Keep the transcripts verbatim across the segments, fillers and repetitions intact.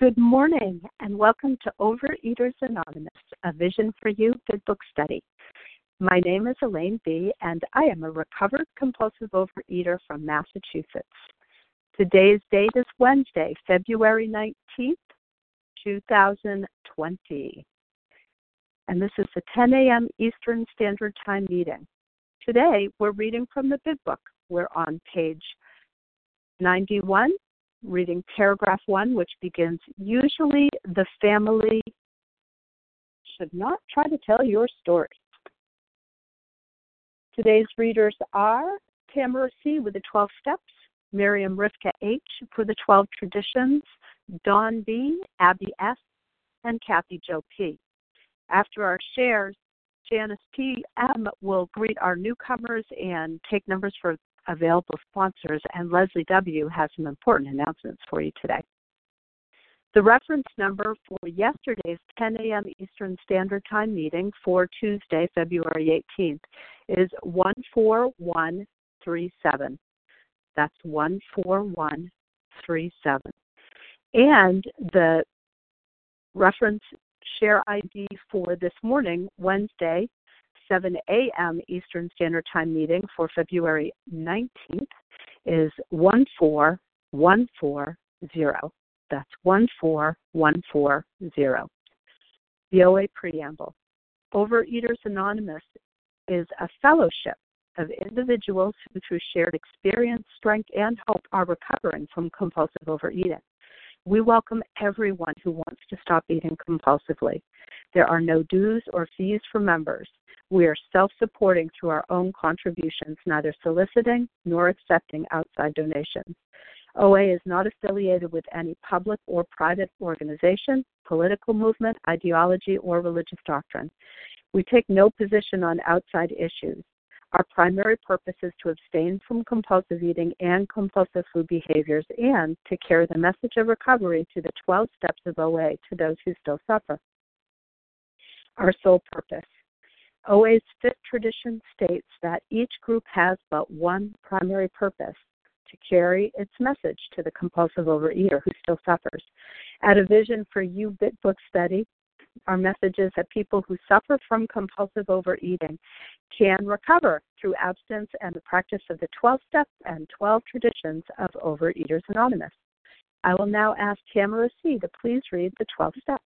Good morning, and welcome to Overeaters Anonymous, a Vision for You Good Book Study. My name is Elaine B., and I am a recovered compulsive overeater from Massachusetts. Today's date is Wednesday, February nineteenth, two thousand twenty. And this is the ten a.m. Eastern Standard Time meeting. Today, we're reading from the Big Book. We're on page ninety-one, reading paragraph one, which begins, usually the family should not try to tell your story. Today's readers are Tamara C. with the twelve steps, Miriam Rivka H. for the twelve traditions, Dawn B., Abby S., and Kathy Jo P. After our shares, Janice P. M. will greet our newcomers and take numbers for available sponsors, and Leslie W. has some important announcements for you today. The reference number for yesterday's ten a.m. Eastern Standard Time meeting for Tuesday, February eighteenth is one four one three seven. That's one four one three seven. And the reference share I D for this morning, Wednesday, seven a.m. Eastern Standard Time meeting for February nineteenth is one four one four zero. That's one four one four zero. The O A Preamble. Overeaters Anonymous is a fellowship of individuals who, through shared experience, strength, and hope, are recovering from compulsive overeating. We welcome everyone who wants to stop eating compulsively. There are no dues or fees for members. We are self-supporting through our own contributions, neither soliciting nor accepting outside donations. O A is not affiliated with any public or private organization, political movement, ideology, or religious doctrine. We take no position on outside issues. Our primary purpose is to abstain from compulsive eating and compulsive food behaviors and to carry the message of recovery to the twelve steps of O A to those who still suffer. Our sole purpose. O A's fifth tradition states that each group has but one primary purpose, to carry its message to the compulsive overeater who still suffers. At A Vision for You Bit Book Study, our message is that people who suffer from compulsive overeating can recover through abstinence and the practice of the twelve steps and twelve traditions of Overeaters Anonymous. I will now ask Tamara C. to please read the twelve steps.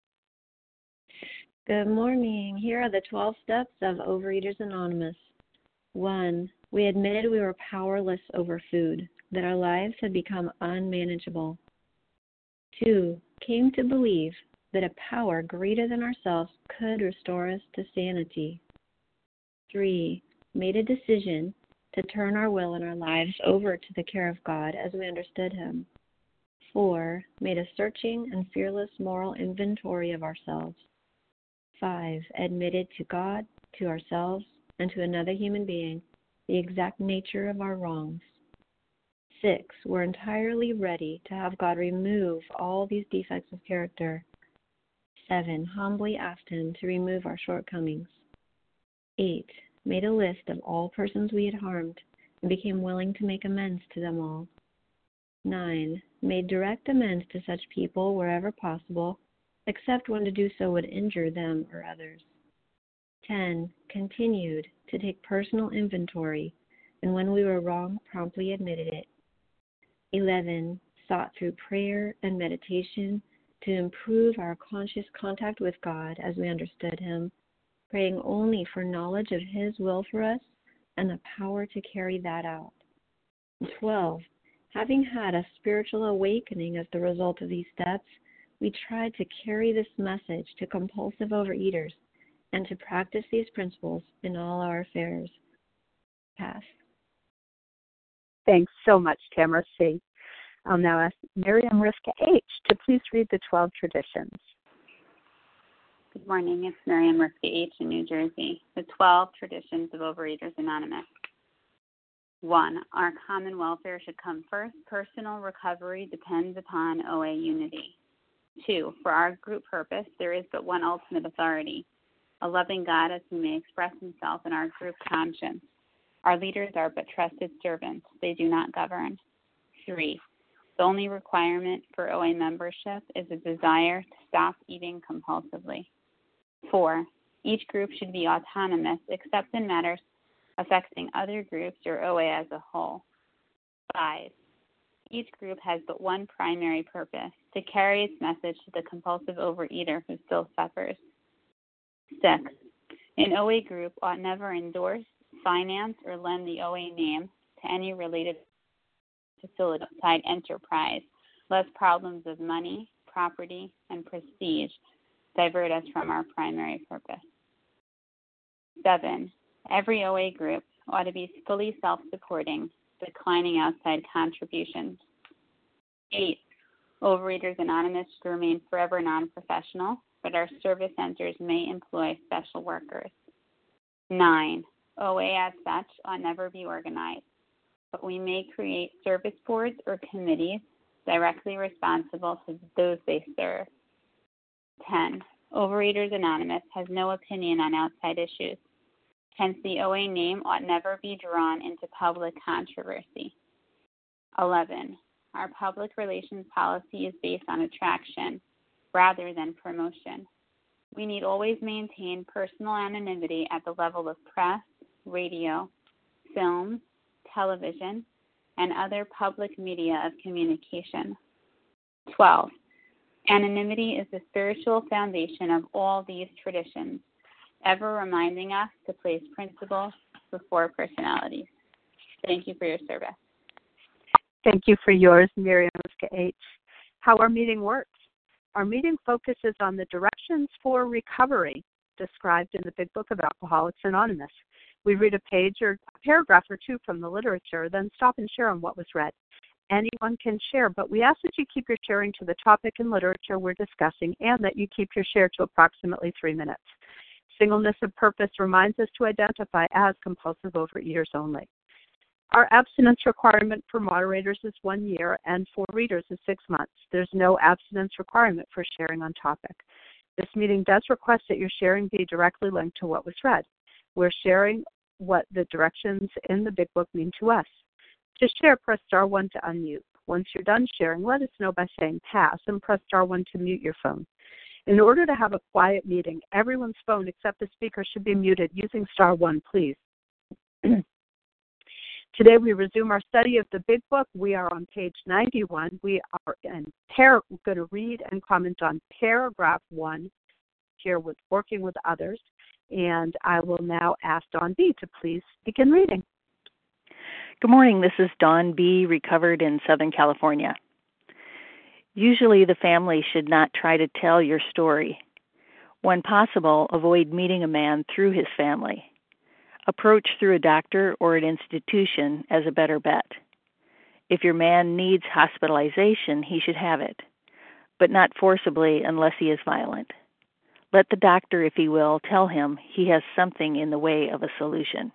Good morning. Here are the twelve steps of Overeaters Anonymous. One, we admitted we were powerless over food, that our lives had become unmanageable. Two, came to believe that a power greater than ourselves could restore us to sanity. Three, made a decision to turn our will and our lives over to the care of God as we understood Him. Four, made a searching and fearless moral inventory of ourselves. Five, admitted to God, to ourselves, and to another human being the exact nature of our wrongs. Six, we're entirely ready to have God remove all these defects of character. Seven, humbly asked Him to remove our shortcomings. Eight, made a list of all persons we had harmed and became willing to make amends to them all. Nine, made direct amends to such people wherever possible, except when to do so would injure them or others. Ten, continued to take personal inventory, and when we were wrong, promptly admitted it. Eleven, sought through prayer and meditation to improve our conscious contact with God as we understood Him, praying only for knowledge of His will for us and the power to carry that out. Twelve, having had a spiritual awakening as the result of these steps, we tried to carry this message to compulsive overeaters and to practice these principles in all our affairs. Pass. Thanks so much, Tamara C. I'll now ask Miriam Rivka H. to please read the twelve traditions. Good morning. It's Miriam Rivka H. in New Jersey. The twelve traditions of Overeaters Anonymous. One, our common welfare should come first. Personal recovery depends upon O A unity. Two, for our group purpose, there is but one ultimate authority, a loving Goddess who may express Himself in our group conscience. Our leaders are but trusted servants. They do not govern. Three, The only requirement for O A membership is a desire to stop eating compulsively. Four, each group should be autonomous except in matters affecting other groups or O A as a whole. Five, each group has but one primary purpose, to carry its message to the compulsive overeater who still suffers. Six, an O A group ought never endorse, finance, or lend the O A name to any related facility outside enterprise, lest problems of money, property, and prestige divert us from our primary purpose. Seven, every O A group ought to be fully self-supporting, declining outside contributions. Eight, Overeaters Anonymous should remain forever non-professional, but our service centers may employ special workers. Nine, O A as such ought never be organized, but we may create service boards or committees directly responsible to those they serve. Ten, Overeaters Anonymous has no opinion on outside issues. Hence, the O A name ought never be drawn into public controversy. Eleven, our public relations policy is based on attraction rather than promotion. We need always maintain personal anonymity at the level of press, radio, film, television, and other public media of communication. Twelve, anonymity is the spiritual foundation of all these traditions, ever reminding us to place principles before personalities. Thank you for your service. Thank you for yours, Miriam H. How our meeting works. Our meeting focuses on the directions for recovery described in the Big Book of Alcoholics Anonymous. We read a page or a paragraph or two from the literature, then stop and share on what was read. Anyone can share, but we ask that you keep your sharing to the topic and literature we're discussing and that you keep your share to approximately three minutes. Singleness of purpose reminds us to identify as compulsive overeaters only. Our abstinence requirement for moderators is one year and for readers is six months. There's no abstinence requirement for sharing on topic. This meeting does request that your sharing be directly linked to what was read. We're sharing what the directions in the Big Book mean to us. To share, press star one to unmute. Once you're done sharing, let us know by saying pass and press star one to mute your phone. In order to have a quiet meeting, everyone's phone except the speaker should be muted using star one, please. Today we resume our study of the Big Book. We are on page ninety-one. We are in par- going to read and comment on paragraph one here with working with others. And I will now ask Dawn B. to please begin reading. Good morning. This is Dawn B., recovered in Southern California. Usually the family should not try to tell your story. When possible, avoid meeting a man through his family. Approach through a doctor or an institution as a better bet. If your man needs hospitalization, he should have it, but not forcibly unless he is violent. Let the doctor, if he will, tell him he has something in the way of a solution.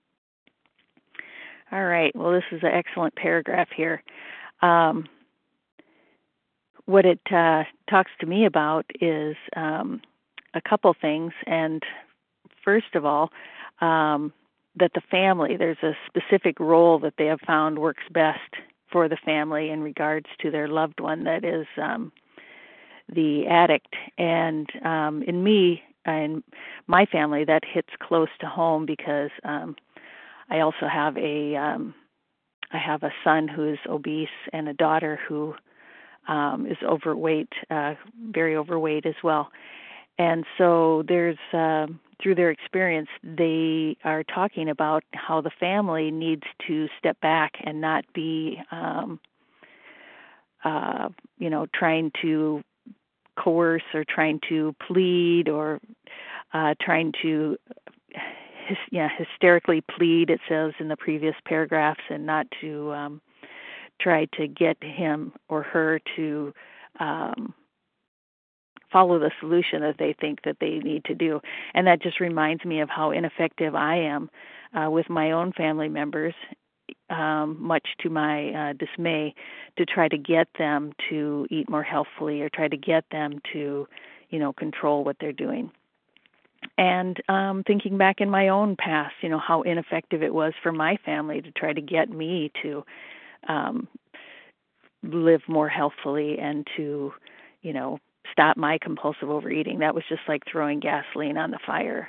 All right, well, this is an excellent paragraph here. Um, what it uh, talks to me about is um, a couple things, and first of all, um, that the family, there's a specific role that they have found works best for the family in regards to their loved one that is um, the addict. And um, in me, in my family, that hits close to home because um, I also have a um, I have a son who is obese and a daughter who um, is overweight, uh, very overweight as well. And so there's, uh, through their experience, they are talking about how the family needs to step back and not be, um, uh, you know, trying to coerce or trying to plead or uh, trying to, hys- yeah, hysterically plead, it says in the previous paragraphs, and not to um, try to get him or her to um, follow the solution that they think that they need to do. And that just reminds me of how ineffective I am uh, with my own family members, um, much to my uh, dismay, to try to get them to eat more healthfully or try to get them to, you know, control what they're doing. And um, thinking back in my own past, you know, how ineffective it was for my family to try to get me to um, live more healthfully and to, you know, stop my compulsive overeating. That was just like throwing gasoline on the fire.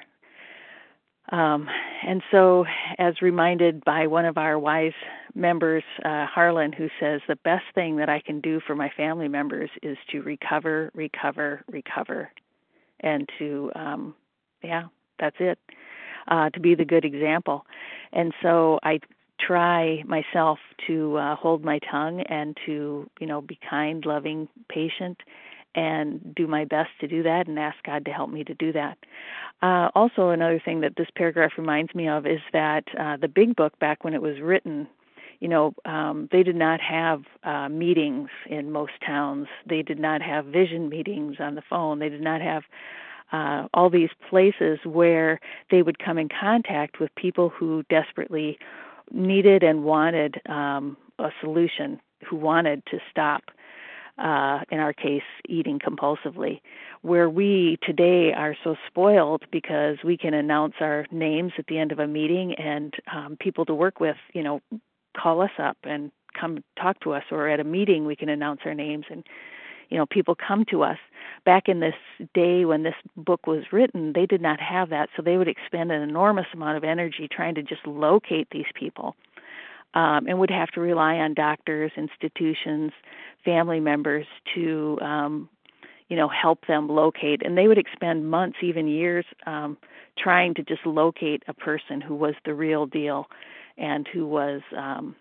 Um, and so, as reminded by one of our wise members, uh, Harlan, who says, the best thing that I can do for my family members is to recover, recover, recover, and to, um, yeah, that's it, uh, to be the good example. And so I try myself to uh, hold my tongue and to, you know, be kind, loving, patient, and do my best to do that and ask God to help me to do that. Uh, also, another thing that this paragraph reminds me of is that uh, the Big Book, back when it was written, you know, um, they did not have uh, meetings in most towns. They did not have vision meetings on the phone. They did not have uh, all these places where they would come in contact with people who desperately needed and wanted um, a solution, who wanted to stop, uh, in our case, eating compulsively, where we today are so spoiled because we can announce our names at the end of a meeting and um, people to work with, you know, call us up and come talk to us, or at a meeting we can announce our names and, you know, people come to us. Back in this day when this book was written, they did not have that, so they would expend an enormous amount of energy trying to just locate these people. Um, and would have to rely on doctors, institutions, family members to, um, you know, help them locate. And they would expend months, even years, um, trying to just locate a person who was the real deal and who was, um,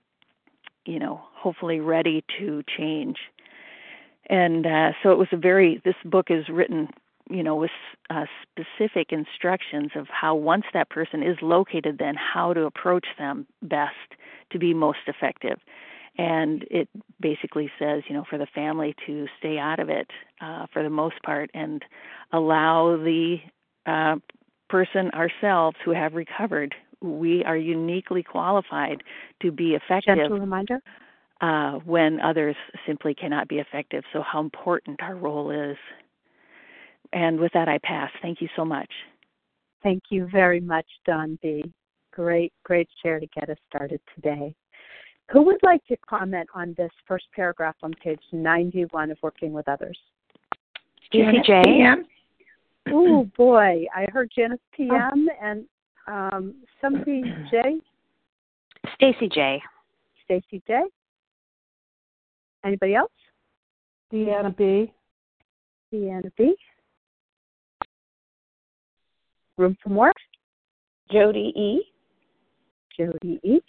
you know, hopefully ready to change. And uh, so it was a very, this book is written, you know, with uh, specific instructions of how, once that person is located, then how to approach them best to be most effective. And it basically says, you know, for the family to stay out of it uh, for the most part and allow the uh, person ourselves who have recovered. We are uniquely qualified to be effective. Gentle reminder. Uh, when others simply cannot be effective. So how important our role is. And with that, I pass. Thank you so much. Thank you very much, Dawn B. Great, great share to get us started today. Who would like to comment on this first paragraph on page ninety-one of Working with Others? Stacy J. Oh, boy. I heard Janice P M oh. and um, somebody J. Stacy J. Stacy J. Anybody else? Deanna B. Deanna B. Room for more? Jody E. Jody E.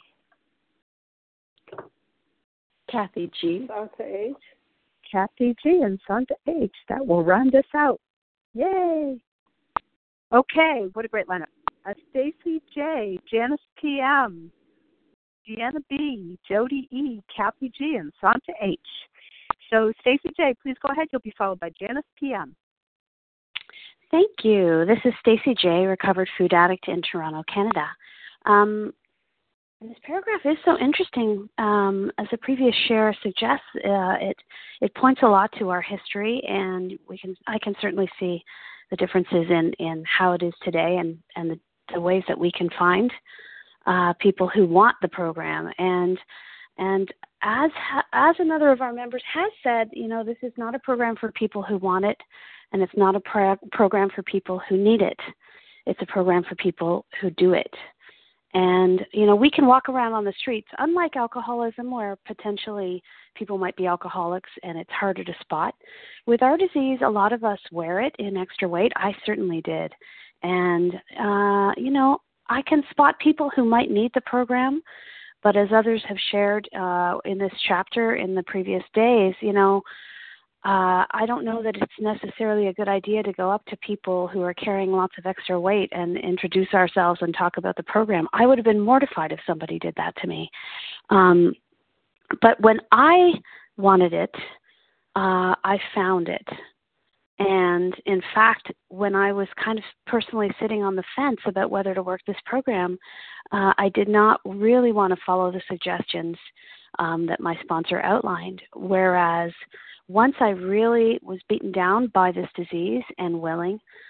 Kathy G. Santa H. Kathy G. and Santa H. That will round us out. Yay! Okay, what a great lineup. Uh, Stacy J. Janice P M. Deanna B., Jody E., Kathy G., and Santa H. So, Stacy J., please go ahead. You'll be followed by Janice P M. Thank you. This is Stacy J., recovered food addict in Toronto, Canada. Um, this paragraph is so interesting. Um, as the previous share suggests, uh, it it points a lot to our history, and we can I can certainly see the differences in, in how it is today and, and the, the ways that we can find Uh, people who want the program. And and as as another of our members has said, you know, this is not a program for people who want it, and it's not a pro- program for people who need it. It's a program for people who do it. And, you know, we can walk around on the streets, unlike alcoholism, where potentially people might be alcoholics and it's harder to spot. With our disease, a lot of us wear it in extra weight. I certainly did. And, uh, you know, I can spot people who might need the program, but as others have shared uh, in this chapter in the previous days, you know, uh, I don't know that it's necessarily a good idea to go up to people who are carrying lots of extra weight and introduce ourselves and talk about the program. I would have been mortified if somebody did that to me. Um, but when I wanted it, uh, I found it. And in fact, when I was kind of personally sitting on the fence about whether to work this program, uh, I did not really want to follow the suggestions um, that my sponsor outlined. Whereas once I really was beaten down by this disease and willing,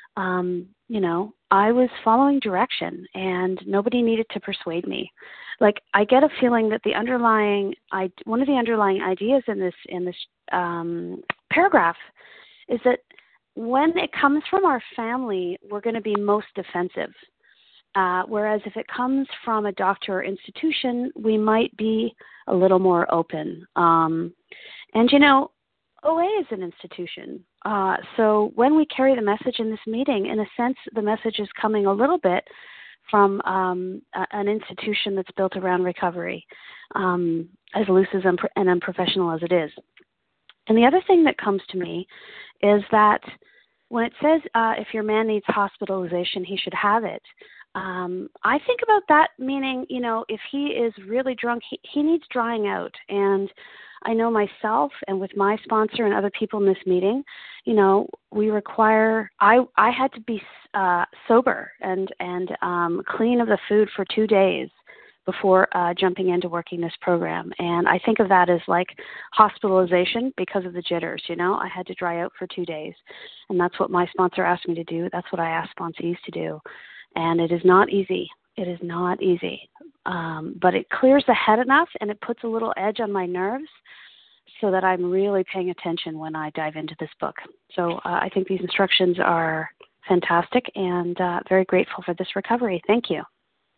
Um, you know, I was following direction, and nobody needed to persuade me. Like, I get a feeling that the underlying, I, one of the underlying ideas in this in this um, paragraph is that when it comes from our family, we're going to be most defensive. Uh, whereas if it comes from a doctor or institution, we might be a little more open. Um, and, you know, O A is an institution. Uh, so when we carry the message in this meeting, in a sense, the message is coming a little bit from um, a, an institution that's built around recovery, um, as loose as unpro- and unprofessional as it is. And the other thing that comes to me is that when it says uh, if your man needs hospitalization, he should have it, um, I think about that meaning, you know, if he is really drunk, he, he needs drying out. And I know myself and with my sponsor and other people in this meeting, you know, we require, I, I had to be uh, sober and, and um, clean of the food for two days before uh, jumping into working this program. And I think of that as like hospitalization because of the jitters, you know. I had to dry out for two days. And that's what my sponsor asked me to do. That's what I asked sponsees to do. And it is not easy. It is not easy. Um, but it clears the head enough and it puts a little edge on my nerves so that I'm really paying attention when I dive into this book. So uh, I think these instructions are fantastic and uh, very grateful for this recovery. Thank you.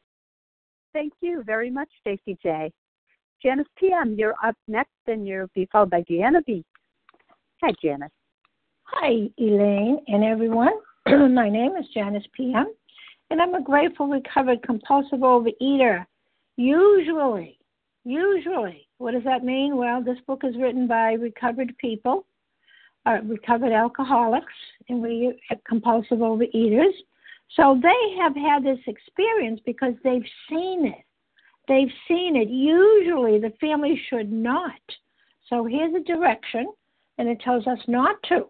Thank you very much, Stacey J. Janice P M, you're up next, and you'll be followed by Deanna B. Hi, Janice. Hi, Elaine and everyone. My name is Janice P M, and I'm a grateful, recovered, compulsive overeater. Usually, usually, what does that mean? Well, this book is written by recovered people, uh, recovered alcoholics, and we compulsive overeaters. So they have had this experience because they've seen it. They've seen it. Usually the family should not. So here's a direction, and it tells us not to.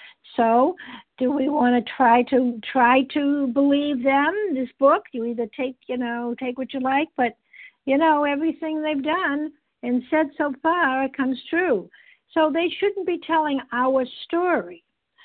So do we want to try to try to believe them, this book? You either take, you know, take what you like, but, you know, everything they've done and said so far, it comes true. So they shouldn't be telling our story.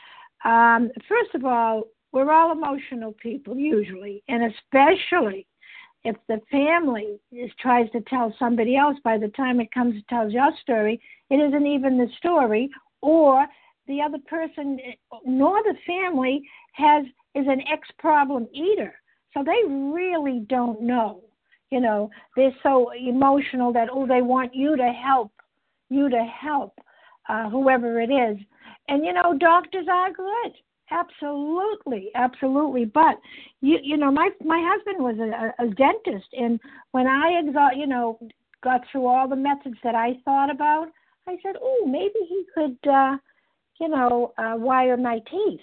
Um, first of all, we're all emotional people usually, and especially if the family is, tries to tell somebody else, by the time it comes to tell your story, it isn't even the story, or the other person, nor the family, has is an ex-problem eater. So they really don't know. You know, they're so emotional that, oh, they want you to help, you to help, uh, whoever it is. And, you know, doctors are good. Absolutely, absolutely. But you, you know, my my husband was a, a dentist, and when I, exa- you know, got through all the methods that I thought about, I said, oh, maybe he could, uh, you know, uh, wire my teeth.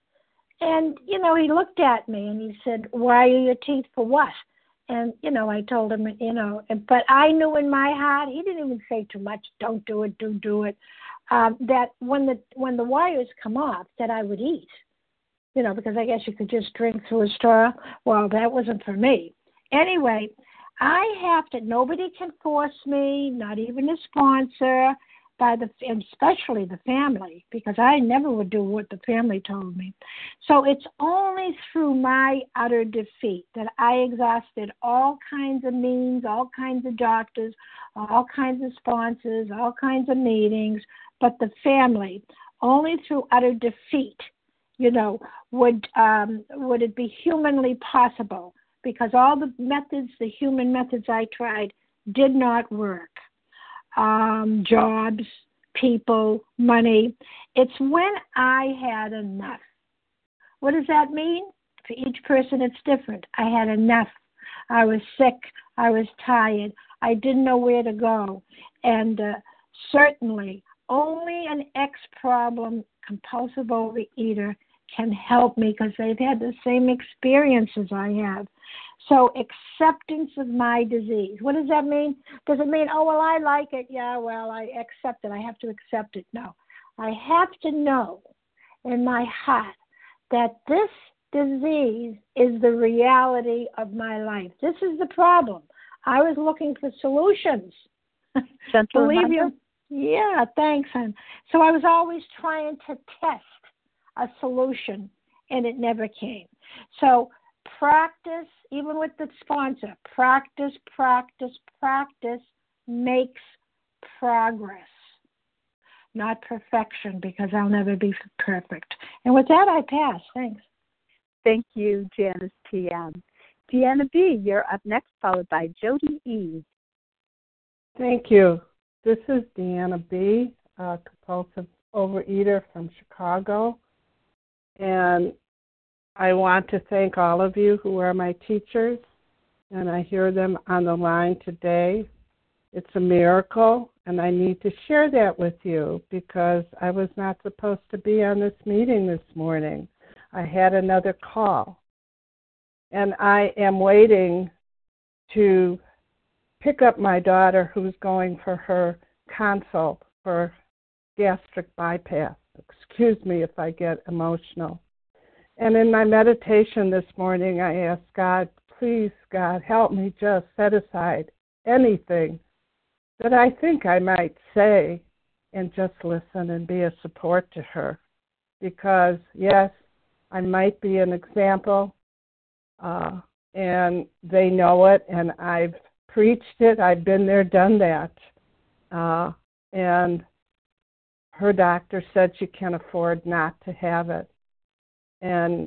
And you know, he looked at me and he said, "Wire your teeth for what?" And you know, I told him, you know, but I knew in my heart, he didn't even say too much. Don't do it. Do do it. Um, that when the when the wires come off, that I would eat, you know, because I guess you could just drink through a straw. Well, that wasn't for me. Anyway, I have to. Nobody can force me, not even a sponsor, by the and especially the family, because I never would do what the family told me. So it's only through my utter defeat that I exhausted all kinds of means, all kinds of doctors, all kinds of sponsors, all kinds of meetings. But the family, only through utter defeat, you know, would um, would it be humanly possible, because all the methods, the human methods I tried, did not work. Um, jobs, people, money. It's when I had enough. What does that mean? For each person, it's different. I had enough. I was sick. I was tired. I didn't know where to go. And uh, certainly, only an ex-problem compulsive overeater can help me, because they've had the same experiences I have. So acceptance of my disease. What does that mean? Does it mean, oh, well, I like it. Yeah, well, I accept it. I have to accept it. No. I have to know in my heart that this disease is the reality of my life. This is the problem. I was looking for solutions. Gentle Believe reminder. you. Yeah, thanks, hon. So I was always trying to test a solution. and it never came. So practice, even with the sponsor, practice, practice, practice makes progress, not perfection, because I'll never be perfect. And with that, I pass. Thanks. Thank you, Janice P M. Deanna B., you're up next, followed by Jody E. Thank you. This is Deanna B., a compulsive overeater from Chicago. And I want to thank all of you who are my teachers, and I hear them on the line today. It's a miracle, and I need to share that with you because I was not supposed to be on this meeting this morning. I had another call, and I am waiting to pick up my daughter who's going for her consult for gastric bypass. Excuse me if I get emotional. And in my meditation this morning, I asked God, please, God, help me just set aside anything that I think I might say and just listen and be a support to her. Because, yes, I might be an example, uh, and they know it, and I've preached it. I've been there, done that. Uh, and her doctor said she can afford not to have it. And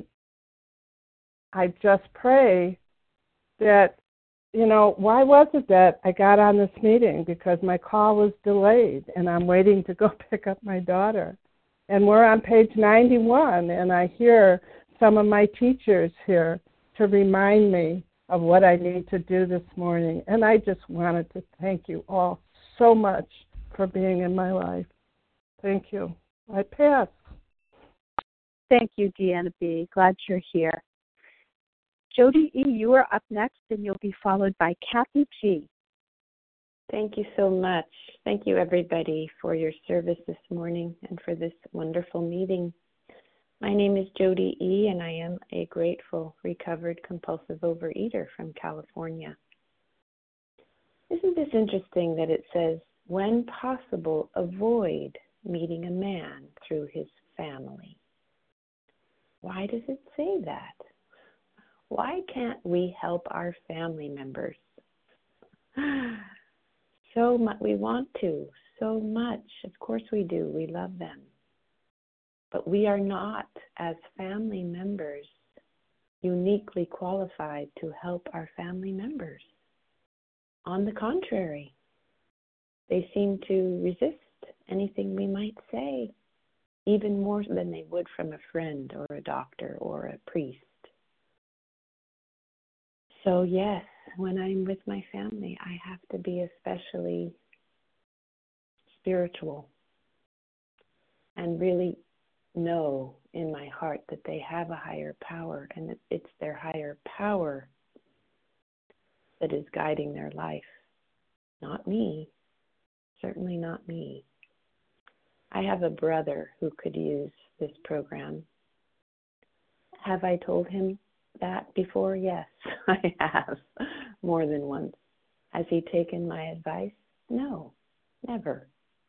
I just pray that, you know, why was it that I got on this meeting? Because my call was delayed, and I'm waiting to go pick up my daughter. And we're on page ninety-one, and I hear some of my teachers here to remind me of what I need to do this morning. And I just wanted to thank you all so much for being in my life. Thank you. I pass. Thank you, Deanna B. Glad you're here. Jody E., you are up next, and you'll be followed by Kathy G. Thank you so much. Thank you, everybody, for your service this morning and for this wonderful meeting. My name is Jody E., and I am a grateful, recovered, compulsive overeater from California. Isn't this interesting that it says, when possible, avoid meeting a man through his family? Why does it say that? Why can't we help our family members? So much, we want to, so much. Of course we do. We love them. But we are not, as family members, uniquely qualified to help our family members. On the contrary, they seem to resist anything we might say, even more than they would from a friend or a doctor or a priest. So yes, when I'm with my family, I have to be especially spiritual and really know in my heart that they have a higher power, and that it's their higher power that is guiding their life, not me, certainly not me. I have a brother who could use this program. Have I told him that before? Yes, I have, more than once. Has he taken my advice? No, never.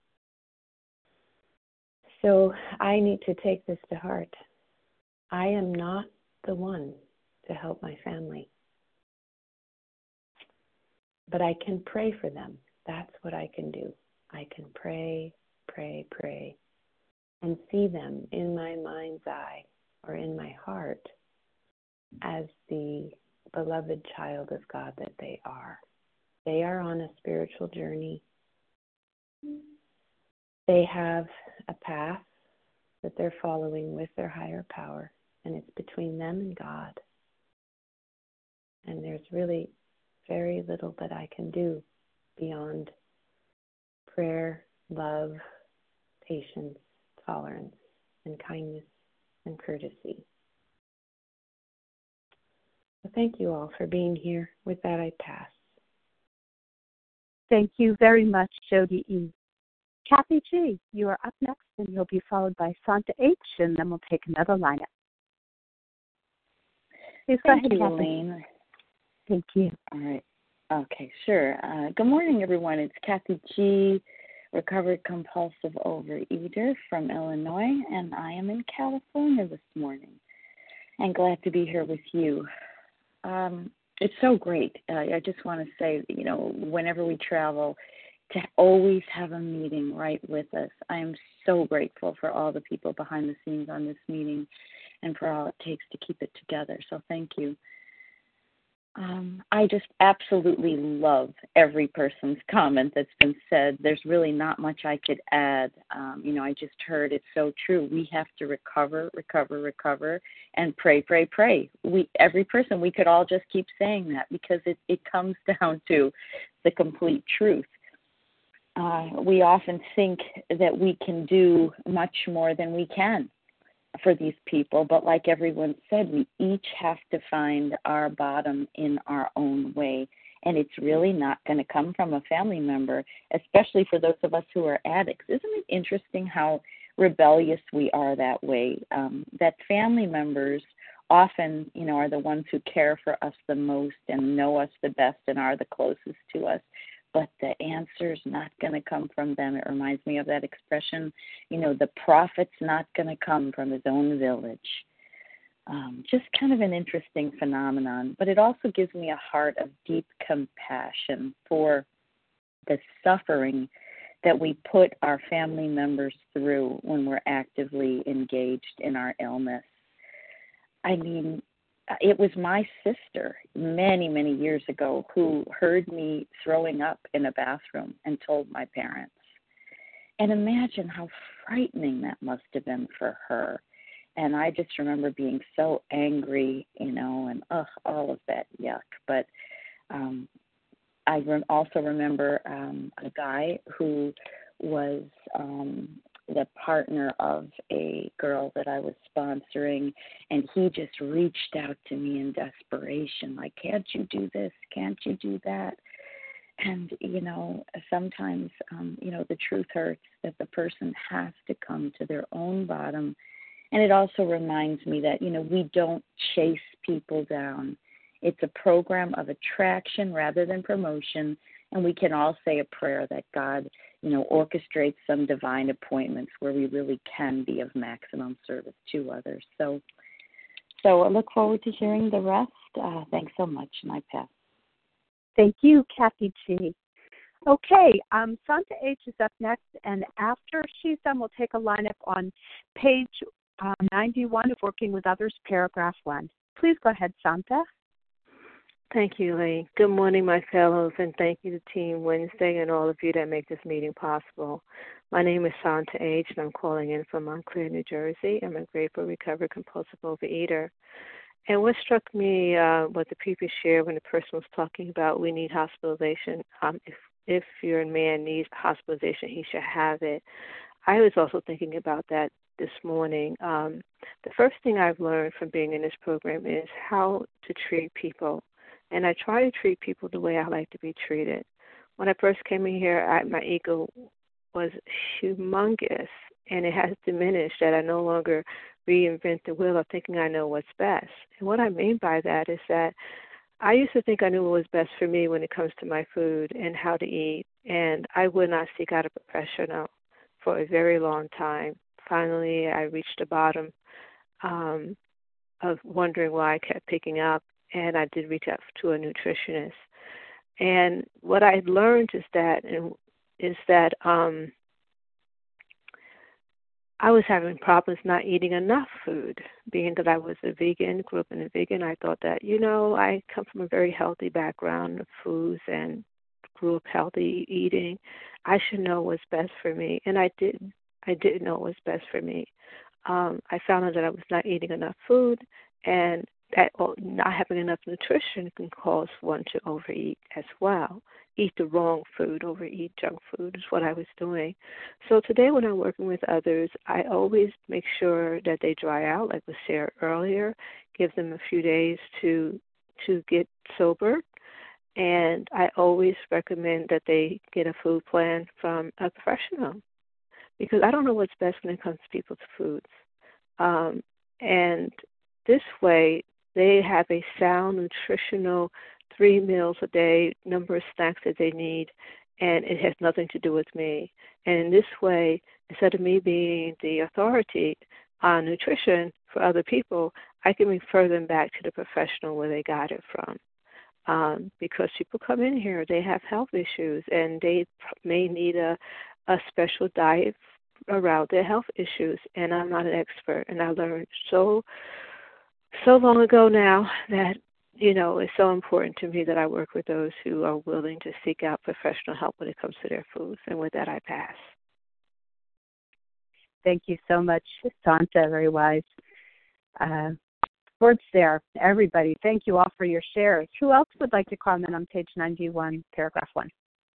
So I need to take this to heart. I am not the one to help my family. But I can pray for them. That's what I can do. I can pray, pray, pray, and see them in my mind's eye or in my heart as the beloved child of God that they are. They are on a spiritual journey. They have a path that they're following with their higher power, and it's between them and God. And there's really very little that I can do beyond prayer, love, patience, tolerance, and kindness and courtesy. So thank you all for being here. With that, I pass. Thank you very much, Jody E. Kathy G., you are up next, and you'll be followed by Santa H., and then we'll take another lineup. Please go Thank ahead, you, Kathy. Elaine. Thank you. All right. Okay, sure. Uh, good morning, everyone. It's Kathy G., recovered compulsive overeater from Illinois, and I am in California this morning. and glad to be here with you. Um, it's so great. Uh, I just want to say, you know, whenever we travel, to always have a meeting right with us. I am so grateful for all the people behind the scenes on this meeting and for all it takes to keep it together. So thank you. Um, I just absolutely love every person's comment that's been said. There's really not much I could add. Um, you know, I just heard it's so true. We have to recover, recover, recover, and pray, pray, pray. We, every person, we could all just keep saying that because it, it comes down to the complete truth. Uh, we often think that we can do much more than we can for these people, but like everyone said, we each have to find our bottom in our own way, and it's really not going to come from a family member, especially for those of us who are addicts. Isn't it interesting how rebellious we are that way, um, that family members often, you know, are the ones who care for us the most and know us the best and are the closest to us. But the answer's not going to come from them. It reminds me of that expression, you know, the prophet's not going to come from his own village. Um, just kind of an interesting phenomenon. But it also gives me a heart of deep compassion for the suffering that we put our family members through when we're actively engaged in our illness. I mean, it was my sister many, many years ago who heard me throwing up in a bathroom and told my parents. And imagine how frightening that must have been for her. And I just remember being so angry, you know, and ugh, all of that yuck. But um, I re- also remember um, a guy who was um, the partner of a girl that I was sponsoring, and he just reached out to me in desperation, like, can't you do this? Can't you do that? And, you know, sometimes, um, you know, the truth hurts that the person has to come to their own bottom. And it also reminds me that, you know, we don't chase people down. It's a program of attraction rather than promotion. And we can all say a prayer that God, you know, orchestrates some divine appointments where we really can be of maximum service to others. So, so I look forward to hearing the rest. Uh, thanks so much, and I pass. Thank you, Kathy G. Okay, um, Santa H is up next, and after she's done, we'll take a lineup on page uh, ninety-one of Working with Others, paragraph one. Please go ahead, Santa. Thank you, Lee. Good morning, my fellows, and thank you to Team Wednesday and all of you that make this meeting possible. My name is Santa H., and I'm calling in from Montclair, New Jersey. I'm a grateful, recovered, compulsive overeater. And what struck me uh, was the previous share when the person was talking about we need hospitalization. Um, if, if your man needs hospitalization, he should have it. I was also thinking about that this morning. Um, the first thing I've learned from being in this program is how to treat people. And I try to treat people the way I like to be treated. When I first came in here, I, my ego was humongous, and it has diminished that I no longer reinvent the wheel of thinking I know what's best. And what I mean by that is that I used to think I knew what was best for me when it comes to my food and how to eat, and I would not seek out a professional for a very long time. Finally, I reached the bottom um, of wondering why I kept picking up, and I did reach out to a nutritionist. And what I learned is that is that um, I was having problems not eating enough food. Being that I was a vegan, grew up in a vegan, I thought that, you know, I come from a very healthy background of foods and grew up healthy eating. I should know what's best for me, and I didn't. I didn't know what was best for me. Um, I found out that I was not eating enough food, and that not having enough nutrition can cause one to overeat as well. Eat the wrong food, overeat junk food is what I was doing. So today when I'm working with others, I always make sure that they dry out, like was shared earlier, give them a few days to to get sober. And I always recommend that they get a food plan from a professional, because I don't know what's best when it comes to people's foods. Um, and this way, they have a sound, nutritional, three meals a day, number of snacks that they need, and it has nothing to do with me. And in this way, instead of me being the authority on nutrition for other people, I can refer them back to the professional where they got it from. Um, because people come in here, they have health issues, and they may need a, a special diet around their health issues. And I'm not an expert, and I learned so so long ago now that, you know, it's so important to me that I work with those who are willing to seek out professional help when it comes to their foods. And with that, I pass. Thank you so much, Santa. Very wise uh, words there. Everybody, thank you all for your shares. Who else would like to comment on page ninety-one, paragraph one?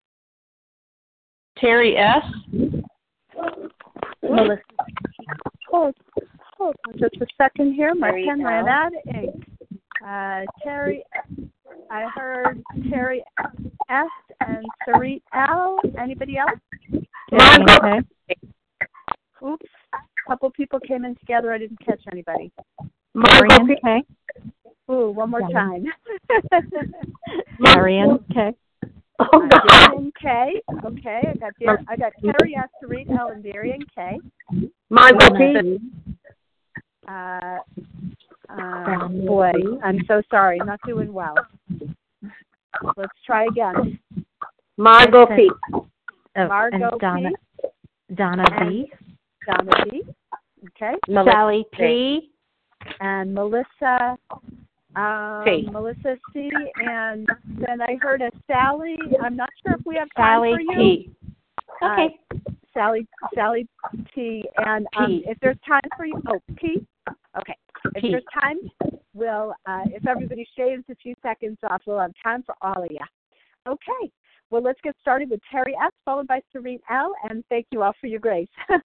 Terry S. Melissa. Hold, hold on just a second here. My Terry pen ran L. out of ink. Uh, Terry, I heard Terry S. and Sarit L. Anybody else? Margot. Oops, a couple people came in together. I didn't catch anybody. Margot K. Ooh, one more time. Marion K. Oh, Darian K. Okay, I got Dar- I got Terry S. Sarit L. and Darian K. Margot P. Uh, uh, boy, I'm so sorry. Not doing well. Let's try again. Margot P. Oh, Margot and Donna, P. Donna B. Donna B. Okay. Sally P. And Melissa um, C. Melissa C. And then I heard a Sally. I'm not sure if we have time Sally for you. P. Okay. Uh, Sally Sally T. And um, P. if there's time for you, oh P. Okay. If P. there's time, we'll. Uh, if everybody shaves a few seconds off, we'll have time for all of you. Okay. Well, let's get started with Terry S. followed by Serene L. And thank you all for your grace.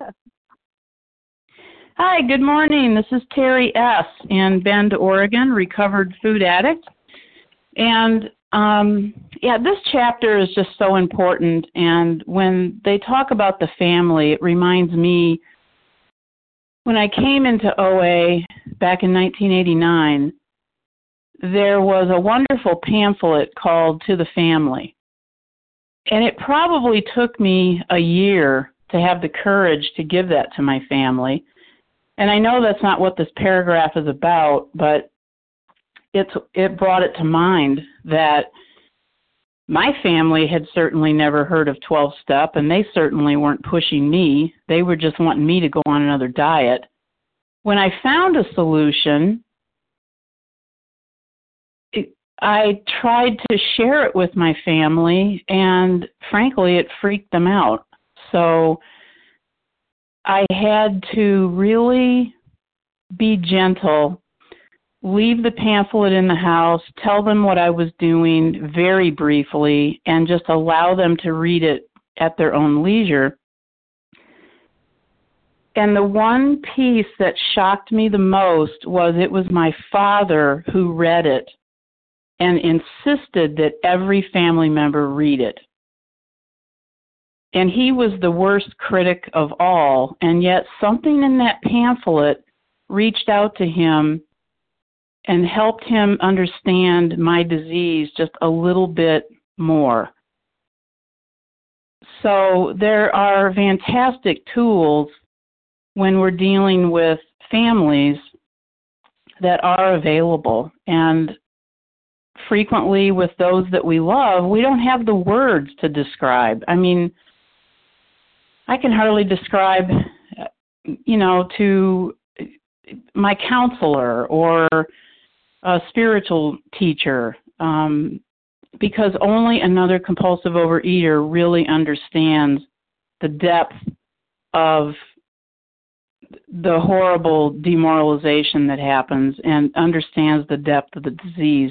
Hi, good morning. This is Terry S. in Bend, Oregon, recovered food addict. And um, yeah, this chapter is just so important. And when they talk about the family, it reminds me when I came into O A back in nineteen eighty-nine, there was a wonderful pamphlet called To the Family. And it probably took me a year to have the courage to give that to my family. And I know that's not what this paragraph is about, but it's, it brought it to mind that my family had certainly never heard of twelve-step, and they certainly weren't pushing me. They were just wanting me to go on another diet. When I found a solution, it, I tried to share it with my family, and frankly, it freaked them out. So I had to really be gentle, leave the pamphlet in the house, tell them what I was doing very briefly, and just allow them to read it at their own leisure. And the one piece that shocked me the most was it was my father who read it and insisted that every family member read it. And he was the worst critic of all, and yet something in that pamphlet reached out to him and helped him understand my disease just a little bit more. So there are fantastic tools when we're dealing with families that are available. And frequently with those that we love, we don't have the words to describe. I mean, I can hardly describe, you know, to my counselor or a spiritual teacher, um, because only another compulsive overeater really understands the depth of the horrible demoralization that happens and understands the depth of the disease.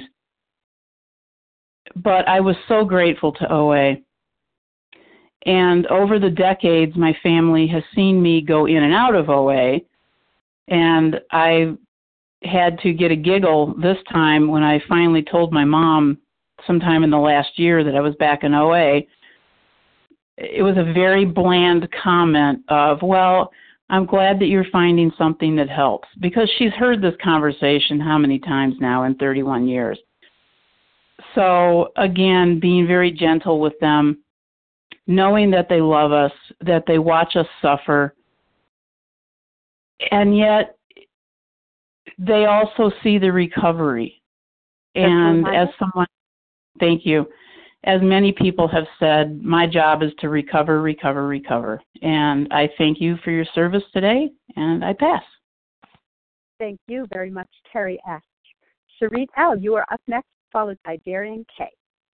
But I was so grateful to O A. And over the decades, my family has seen me go in and out of O A, and I had to get a giggle this time when I finally told my mom sometime in the last year that I was back in O A. It was a very bland comment of, well, I'm glad that you're finding something that helps, because she's heard this conversation how many times now in thirty-one years. So again, being very gentle with them, knowing that they love us, that they watch us suffer, and yet they also see the recovery. And as someone, thank you, as many people have said, my job is to recover, recover, recover. And I thank you for your service today, and I pass. Thank you very much, Terry S. Sarit L., you are up next, followed by Darian K.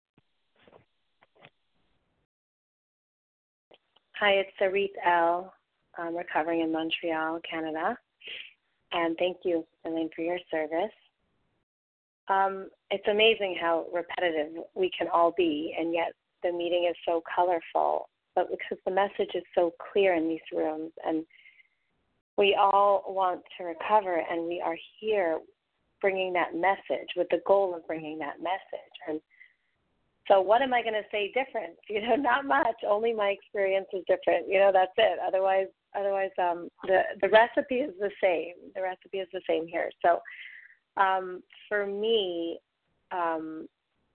Hi, it's Sarit L. I'm recovering in Montreal, Canada. And thank you, Elaine, for your service. Um, it's amazing how repetitive we can all be, and yet the meeting is so colorful. But because the message is so clear in these rooms, and we all want to recover, and we are here bringing that message with the goal of bringing that message. And so what am I going to say different? You know, not much. Only my experience is different. You know, that's it. Otherwise, otherwise, um, the, the recipe is the same. The recipe is the same here. So um, for me, um,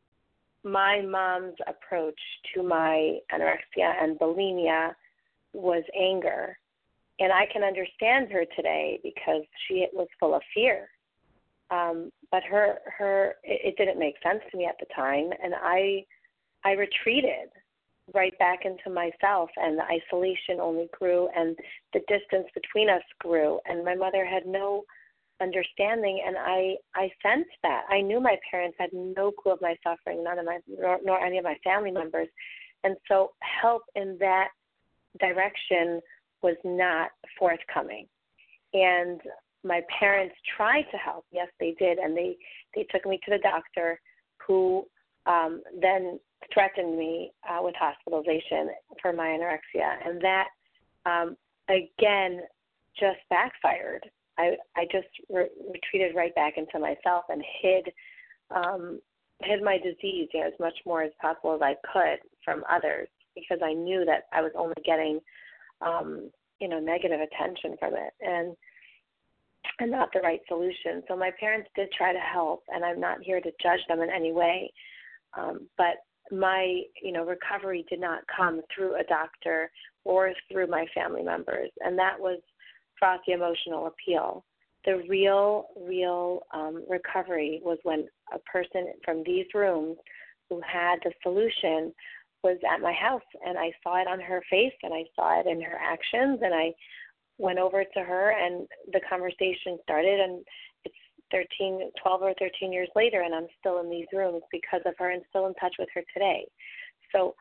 my mom's approach to my anorexia and bulimia was anger. And I can understand her today because she was full of fear. Um, but her, her, it, it didn't make sense to me at the time, and I, I retreated right back into myself, and the isolation only grew, and the distance between us grew, and my mother had no understanding, and I, I sensed that. I knew my parents had no clue of my suffering, none of my, nor, nor any of my family members, and so help in that direction was not forthcoming, and my parents tried to help. Yes, they did, and they, they took me to the doctor, who um, then threatened me uh, with hospitalization for my anorexia, and that um, again just backfired. I I just re- retreated right back into myself and hid um, hid my disease, you know, as much more as possible as I could from others, because I knew that I was only getting um, you know negative attention from it, and and not the right solution. So my parents did try to help, and I'm not here to judge them in any way. Um, but my, you know, recovery did not come through a doctor or through my family members, and that was frothy emotional appeal. The real, real um, recovery was when a person from these rooms who had the solution was at my house, and I saw it on her face, and I saw it in her actions, and I went over to her, and the conversation started, and it's thirteen, twelve or thirteen years later, and I'm still in these rooms because of her and still in touch with her today. So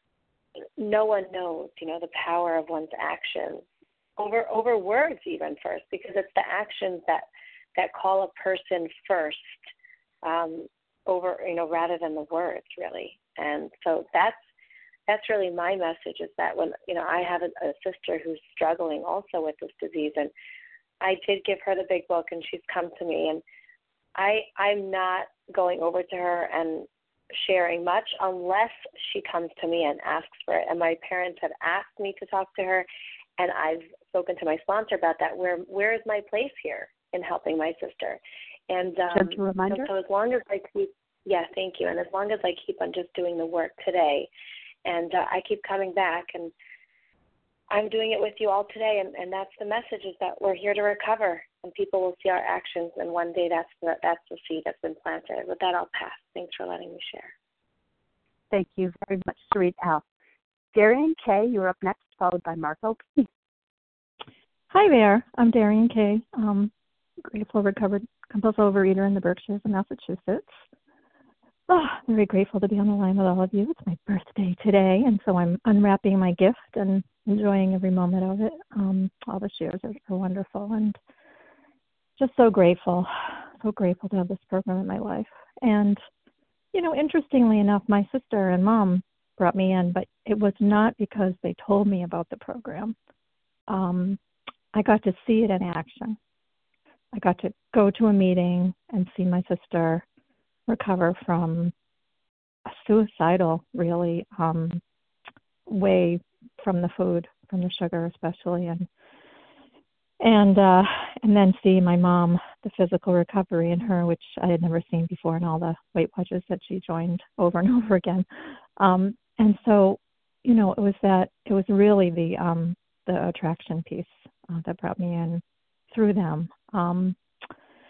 no one knows, you know, the power of one's actions over over words even first, because it's the actions that, that call a person first um, over, you know, rather than the words, really. And so that's That's really my message, is that when, you know, I have a, a sister who's struggling also with this disease, and I did give her the big book, and she's come to me, and I, I'm not going over to her and sharing much unless she comes to me and asks for it. And my parents have asked me to talk to her, and I've spoken to my sponsor about that. Where, where is my place here in helping my sister? And um, Gentle reminder. so as long as I keep, yeah, thank you. And as long as I keep on just doing the work today, and uh, I keep coming back, and I'm doing it with you all today, and, and that's the message, is that we're here to recover, and people will see our actions, and one day that's the, that's the seed that's been planted. With that, I'll pass. Thanks for letting me share. Thank you very much, Sarit L. Darian K., you're up next, followed by Marco P. Hi there. I'm Darian K., um, grateful recovered compulsive overeater in the Berkshires of Massachusetts. Oh, very grateful to be on the line with all of you. It's my birthday today, and so I'm unwrapping my gift and enjoying every moment of it. Um, all the shares are, are wonderful, and just so grateful, so grateful to have this program in my life. And, you know, interestingly enough, my sister and mom brought me in, but it was not because they told me about the program. Um, I got to see it in action. I got to go to a meeting and see my sister recover from a suicidal, really, um, way from the food, from the sugar especially, and and uh, and then see my mom, the physical recovery in her, which I had never seen before, and all the Weight Watchers that she joined over and over again. Um, and so, you know, it was that it was really the um, the attraction piece uh, that brought me in through them. Um,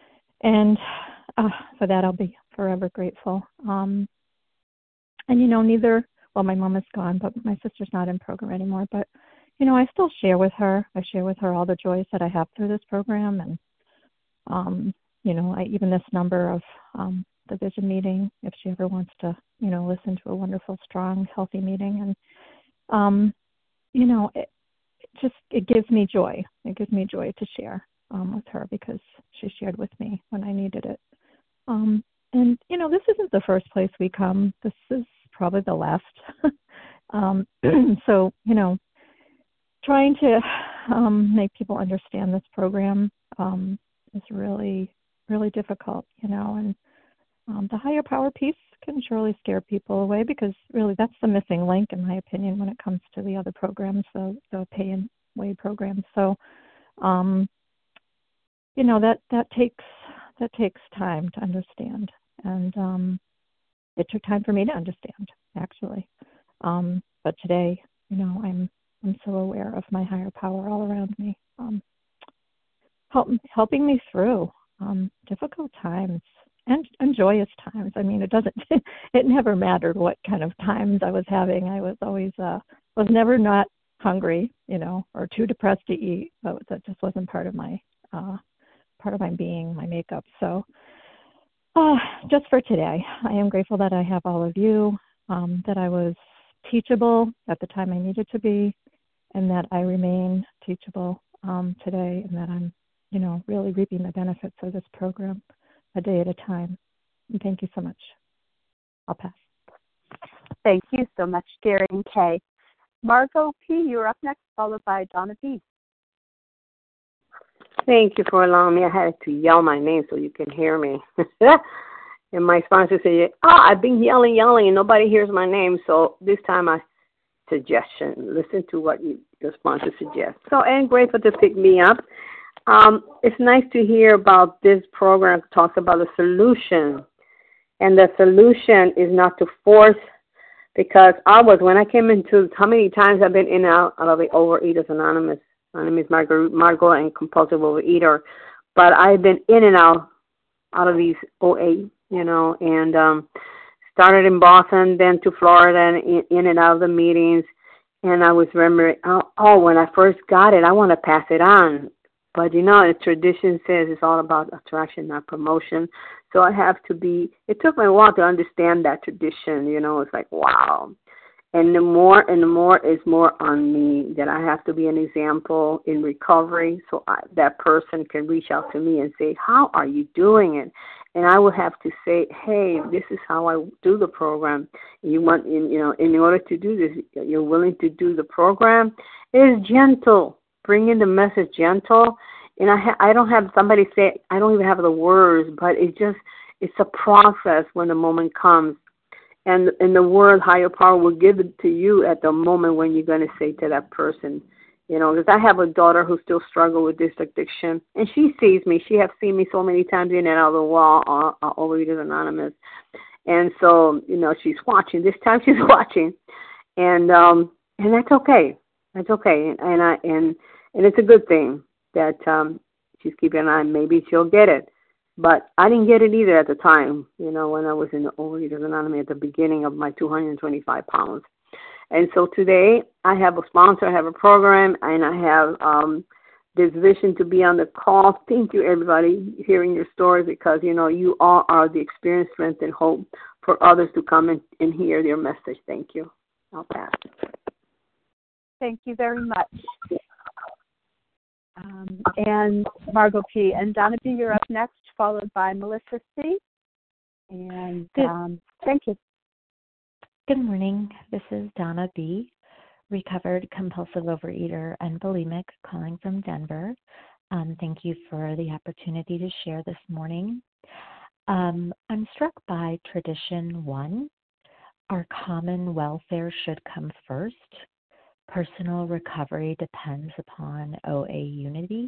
and uh, for that, I'll be forever grateful. Um, and, you know, neither, well, my mom is gone, but my sister's not in program anymore. But, you know, I still share with her. I share with her all the joys that I have through this program. And, um, you know, I, even this number of um, the vision meeting, if she ever wants to, you know, listen to a wonderful, strong, healthy meeting. And, um, you know, it, it just, it gives me joy. It gives me joy to share um, with her because she shared with me when I needed it. Um, and, you know, this isn't the first place we come. This is probably the last. um, so, you know, trying to um, make people understand this program um, is really, really difficult, you know, and um, the higher power piece can surely scare people away because really that's the missing link, in my opinion, when it comes to the other programs, the, the pay and way programs. So, um, you know, that, that takes that takes time to understand. And um, it took time for me to understand, actually. Um, but today, you know, I'm I'm so aware of my higher power all around me, um, help, helping me through um, difficult times and, and joyous times. I mean, it doesn't, it never mattered what kind of times I was having. I was always, uh, was never not hungry, you know, or too depressed to eat. But that just wasn't part of my, uh, part of my being, my makeup. So uh, just for today, I am grateful that I have all of you, um, that I was teachable at the time I needed to be, and that I remain teachable um, today, and that I'm, you know, really reaping the benefits of this program a day at a time. And thank you so much. I'll pass. Thank you so much, Darian K. Margot P., you're up next, followed by Donna B. Thank you for allowing me. I had to yell my name so you can hear me. And my sponsor said, oh, I've been yelling, yelling, and nobody hears my name. So this time I suggestion. Listen to what you, your sponsor suggests. So, and grateful to pick me up. Um, it's nice to hear about this program that talks about the solution. And the solution is not to force, because I was, when I came into, how many times I've been in and out, out of the Overeaters Anonymous. My name is Margot, Margot and Compulsive Overeater. But I've been in and out, out of these O A, you know, and um, started in Boston, then to Florida, and in, in and out of the meetings. And I was remembering, oh, oh, when I first got it, I want to pass it on. But, you know, the tradition says it's all about attraction, not promotion. So I have to be, it took me a while to understand that tradition, you know. It's like, wow. And the more and the more is more on me, that I have to be an example in recovery, so I, that person can reach out to me and say, how are you doing it? And I would have to say, hey, this is how I do the program. You want, in, you know, in order to do this, you're willing to do the program. It is gentle. Bring in the message gentle. And I, ha- I don't have somebody say, I don't even have the words, but it just, it's a process when the moment comes. And and the word higher power will give it to you at the moment when you're going to say to that person, you know, because I have a daughter who still struggles with this addiction, and she sees me. She has seen me so many times in and out of the wall, uh, uh, Overeaters Anonymous. And so, you know, she's watching. This time she's watching. And um, and that's okay. That's okay. And, and, I, and, and it's a good thing that um, she's keeping an eye. Maybe she'll get it. But I didn't get it either at the time, you know, when I was in the Overeaters Anonymous at the beginning of my two hundred twenty-five pounds. And so today I have a sponsor, I have a program, and I have um, this vision to be on the call. Thank you, everybody, hearing your story, because, you know, you all are the experience, strength, and hope for others to come and, and hear your message. Thank you. I'll pass. Thank you very much. Um, and Margot P. And Donna B., you're up next, followed by Melissa C. And um, thank you. Good morning. This is Donna B., recovered compulsive overeater and bulimic, calling from Denver. Um, thank you for the opportunity to share this morning. Um, I'm struck by tradition one. Our common welfare should come first. Personal recovery depends upon O A unity.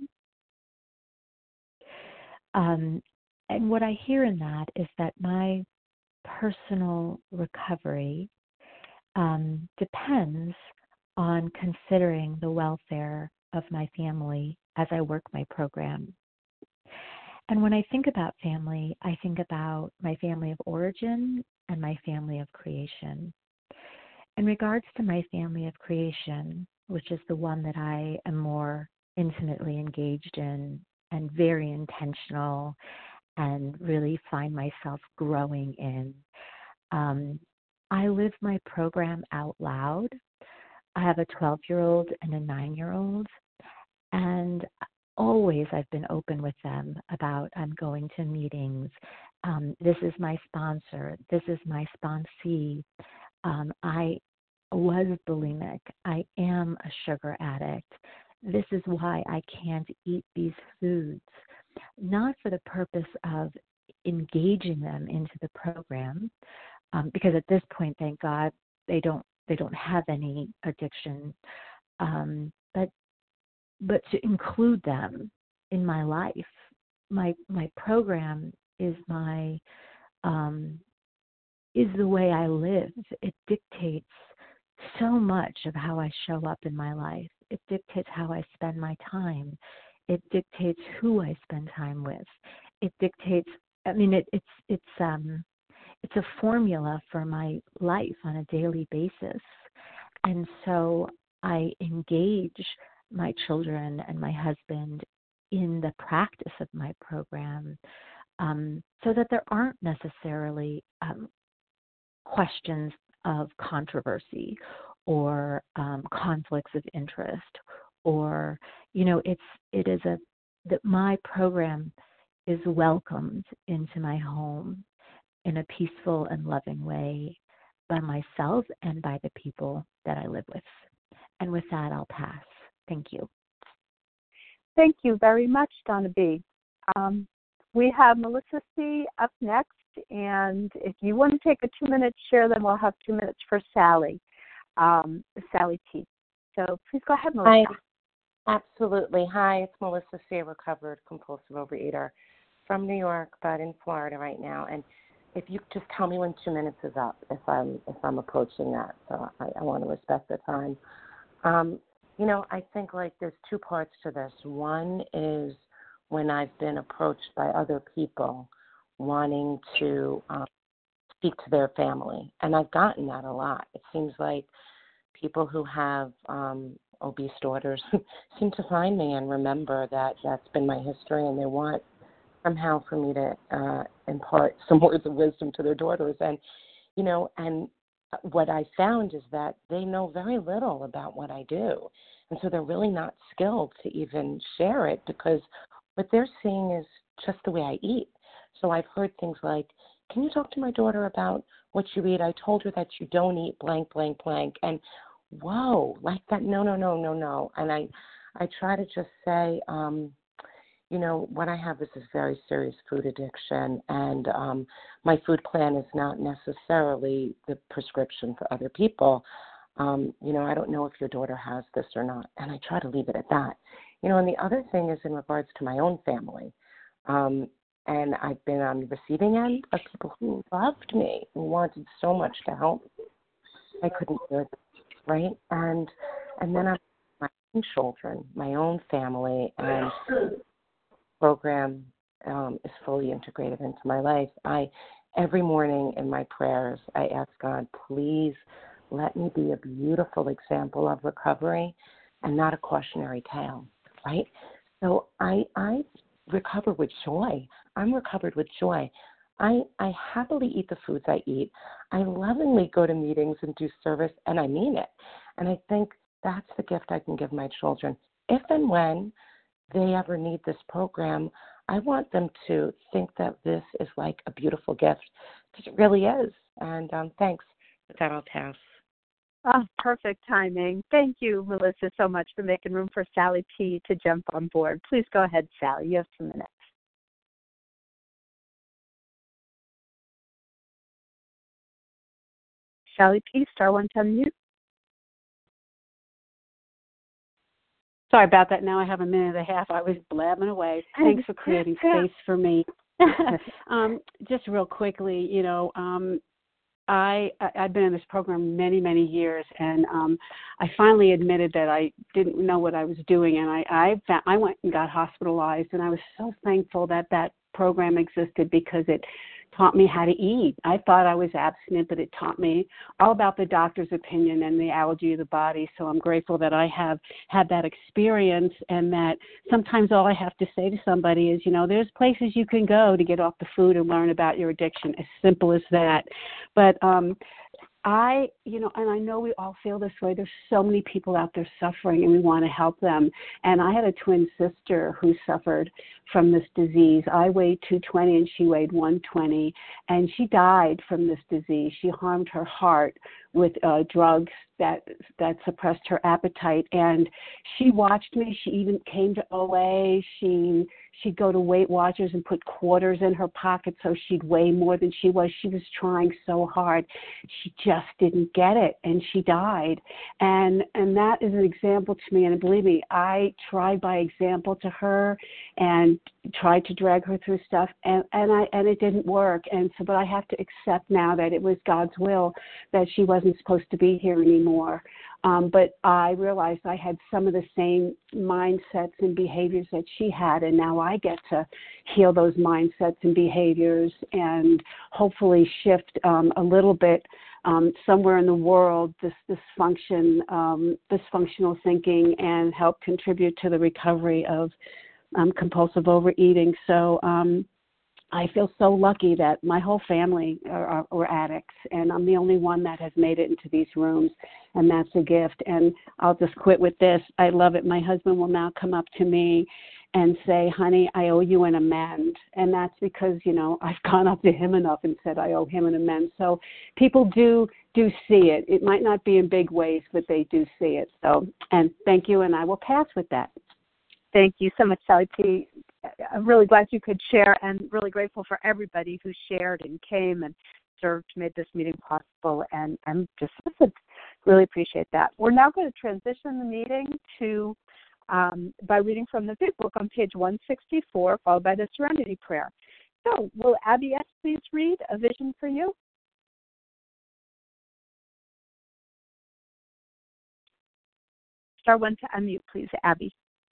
Um, and what I hear in that is that my personal recovery um, depends on considering the welfare of my family as I work my program. And when I think about family, I think about my family of origin and my family of creation. In regards to my family of creation, which is the one that I am more intimately engaged in and very intentional and really find myself growing in, um, I live my program out loud. I have a twelve-year-old and a nine-year-old, and always I've been open with them about I'm going to meetings. Um, this is my sponsor. This is my sponsee. Um, I was bulimic. I am a sugar addict. This is why I can't eat these foods, not for the purpose of engaging them into the program, um, because at this point, thank God, they don't they don't have any addiction, um, but but to include them in my life. My my program is my um, is the way I live. It dictates so much of how I show up in my life. It dictates how I spend my time. It dictates who I spend time with. It dictates. I mean, it, it's it's um, it's a formula for my life on a daily basis, and so I engage my children and my husband in the practice of my program, um, so that there aren't necessarily um, questions of controversy or um, conflicts of interest, or you know, it's it is a that my program is welcomed into my home in a peaceful and loving way by myself and by the people that I live with. And with that, I'll pass. Thank you. Thank you very much, Donna B. Um, we have Melissa C. up next, and if you want to take a two-minute share, then we'll have two minutes for Sally, um, Sally T. So please go ahead, Melissa. Hi. Absolutely. Hi, it's Melissa C., a recovered compulsive overeater from New York, but in Florida right now. And if you just tell me when two minutes is up, if I'm if I'm approaching that, so I, I want to respect the time. Um, you know, I think like there's two parts to this. One is when I've been approached by other people wanting to um, speak to their family, and I've gotten that a lot. It seems like people who have um, obese daughters seem to find me and remember that that's been my history, and they want somehow for me to uh, impart some words of wisdom to their daughters. And, you know, and what I found is that they know very little about what I do. And so they're really not skilled to even share it because what they're seeing is just the way I eat. So I've heard things like, can you talk to my daughter about what you eat? I told her that you don't eat blank, blank, blank. And whoa, like that, no, no, no, no, no. And I, I try to just say, um, you know, what I have is this very serious food addiction, and um, my food plan is not necessarily the prescription for other people. Um, you know, I don't know if your daughter has this or not, and I try to leave it at that. You know, and the other thing is in regards to my own family. Um, and I've been on the receiving end of people who loved me, who wanted so much to help me. I couldn't do it, right? And and then I'm my own children, my own family, and program um, is fully integrated into my life. I, every morning in my prayers, I ask God, please let me be a beautiful example of recovery and not a cautionary tale, right? So I, I recover with joy. I'm recovered with joy. I, I happily eat the foods I eat. I lovingly go to meetings and do service, and I mean it. And I think that's the gift I can give my children. If and when they ever need this program, I want them to think that this is like a beautiful gift, because it really is. And um, thanks. With that, I'll pass. Oh, perfect timing. Thank you, Melissa, so much for making room for Sally P. to jump on board. Please go ahead, Sally. You have two minutes. Sally P., star one to unmute. Sorry about that. Now I have a minute and a half. I was blabbing away. Thanks for creating space for me. um, just real quickly, you know, um, I, I've been in this program many, many years, and um, I finally admitted that I didn't know what I was doing, and I, I, found, I went and got hospitalized, and I was so thankful that that program existed because it taught me how to eat. I thought I was abstinent, but it taught me all about the doctor's opinion and the allergy of the body. So I'm grateful that I have had that experience, and that sometimes all I have to say to somebody is, you know, there's places you can go to get off the food and learn about your addiction, as simple as that. But um, I, you know, and I know we all feel this way. There's so many people out there suffering, and we want to help them. And I had a twin sister who suffered from this disease. I weighed two twenty and she weighed one twenty, and she died from this disease. She harmed her heart with uh, drugs that that suppressed her appetite. And she watched me. She even came to O A. She she'd go to Weight Watchers and put quarters in her pocket so she'd weigh more than she was. She was trying so hard. She just didn't get it, and she died. And and that is an example to me. And believe me, I tried by example to her and tried to drag her through stuff, and, and I and it didn't work. And so, but I have to accept now that it was God's will that she wasn't supposed to be here anymore. Um, but I realized I had some of the same mindsets and behaviors that she had, and now I get to heal those mindsets and behaviors and hopefully shift um, a little bit um, somewhere in the world this dysfunction, um, dysfunctional thinking, and help contribute to the recovery of um, compulsive overeating. So um, I feel so lucky that my whole family are, are, are addicts, and I'm the only one that has made it into these rooms, and that's a gift. And I'll just quit with this. I love it. My husband will now come up to me and say, honey, I owe you an amend. And that's because, you know, I've gone up to him enough and said I owe him an amend. So people do do see it. It might not be in big ways, but they do see it. So, and thank you, and I will pass with that. Thank you so much, Sally P. I'm really glad you could share, and really grateful for everybody who shared and came and served, made this meeting possible, and I'm just really appreciate that. We're now going to transition the meeting to um, by reading from the Big Book on page one sixty-four, followed by the Serenity Prayer. So, will Abby S. please read A Vision for You? Star one to unmute, please, Abby.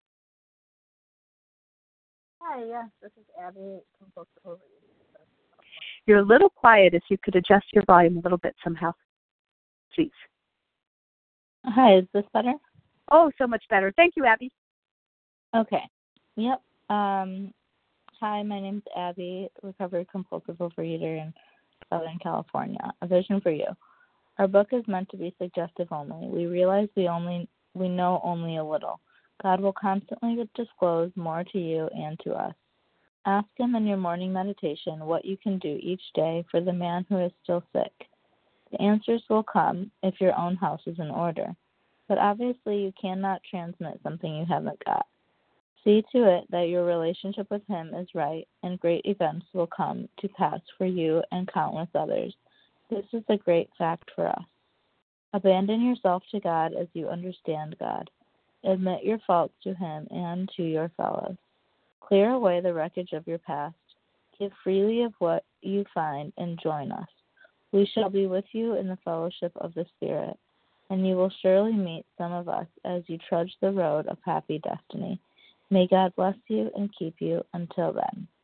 Hi, yes, this is Abby, compulsive overeater. You're a little quiet. If you could adjust your volume a little bit somehow, please. Hi, is this better? Oh, so much better. Thank you, Abby. Okay. Yep. Um, hi, my name's Abby, recovered compulsive overeater in Southern California. A Vision for You. Our book is meant to be suggestive only. We realize we only we know only a little. God will constantly disclose more to you and to us. Ask Him in your morning meditation what you can do each day for the man who is still sick. The answers will come if your own house is in order. But obviously you cannot transmit something you haven't got. See to it that your relationship with Him is right, and great events will come to pass for you and countless others. This is a great fact for us. Abandon yourself to God as you understand God. Admit your faults to Him and to your fellows. Clear away the wreckage of your past. Give freely of what you find and join us. We shall be with you in the fellowship of the Spirit, and you will surely meet some of us as you trudge the road of happy destiny. May God bless you and keep you until then.